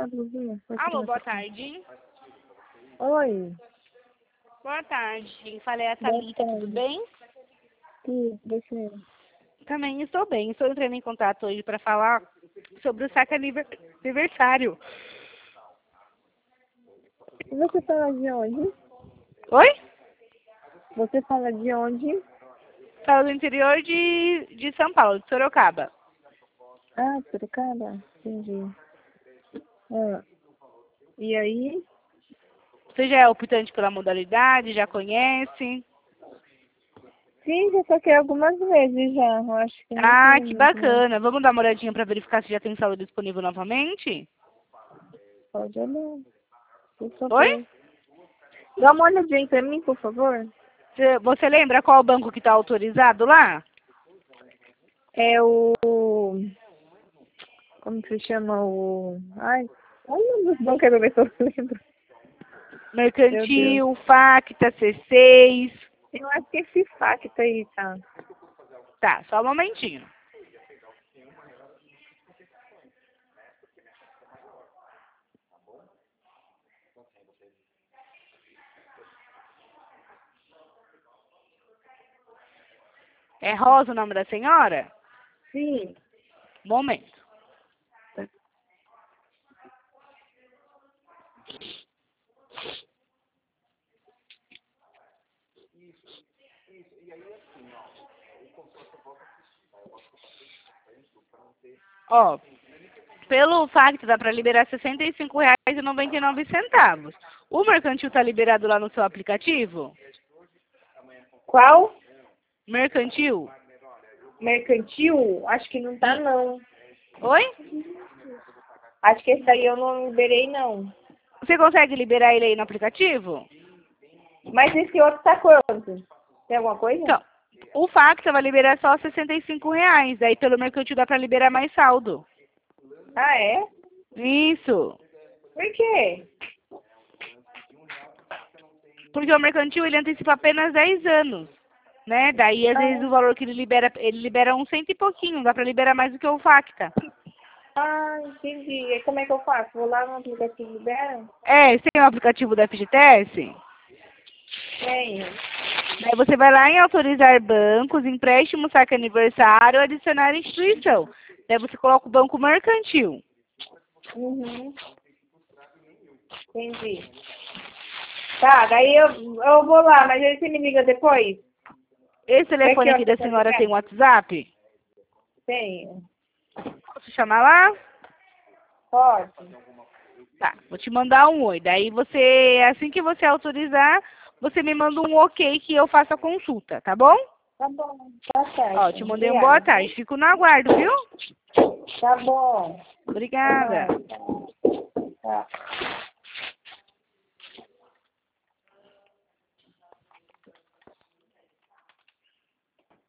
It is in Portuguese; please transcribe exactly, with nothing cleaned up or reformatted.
a blusinha. Pode Alô, tirar boa essa- tarde. Oi. Boa tarde. Falei a Boa Thalita, tudo tarde. bem? Tudo, você. Também estou bem. Estou entrando em contato hoje para falar sobre o saque aniver- aniversário. E você fala de onde? Oi? Você fala de onde? Falo do interior de, de São Paulo, de Sorocaba. Ah, Sorocaba? Entendi. Ah. E aí? Você já é optante pela modalidade, já conhece? Sim, já saquei algumas vezes já. Eu acho que não Ah, tem que muito, né? bacana. Vamos dar uma olhadinha para verificar se já tem saldo disponível novamente? Pode olhar, por Oi? favor. Dá uma olhadinha pra mim, por favor. Você você lembra qual banco que está autorizado lá? É o... Como que se chama o... Ai, olha o nome dos bancos, quero ver se eu lembro. Meu Deus. Mercantil, Facta, C seis. Eu acho que esse fac tá aí, tá? Tá, só um momentinho. É Rosa o nome da senhora? Sim. Momento. Ó, pelo Facta dá para liberar sessenta e cinco reais e noventa e nove centavos. O mercantil tá liberado lá no seu aplicativo? Qual? Mercantil? Mercantil? Acho que não tá, não. Oi? Acho que esse aí eu não liberei, não. Você consegue liberar ele aí no aplicativo? Mas esse outro tá quanto? Tem alguma coisa? Então, o Facta vai liberar só sessenta e cinco reais. Aí pelo mercantil dá para liberar mais saldo. Ah, é? Isso. Por quê? Porque o mercantil ele antecipa apenas dez anos. Né? Daí, às vezes, Ah, o valor que ele libera, ele libera um cento e pouquinho. Dá para liberar mais do que o Facta. ah, entendi. E como é que eu faço? Vou lá no aplicativo e libero? É, você tem o aplicativo da F G T S? Tenho. Daí você vai lá em autorizar bancos, empréstimo, saque aniversário, adicionar instituição. Daí você coloca o banco mercantil. Uhum. Entendi. Tá, daí eu, eu vou lá, mas aí você me liga depois? Esse telefone Daqui a aqui da você pode senhora ligar? tem WhatsApp? Tenho. Posso chamar lá? Pode. Tá, vou te mandar um oi. Daí você, assim que você autorizar, você me manda um ok que eu faça a consulta, tá bom? Tá bom. Tá certo. Ó, te mandei um boa Obrigada. tarde. Fico no aguardo, viu? Tá bom. Até Obrigada. mais. Tá. Tá.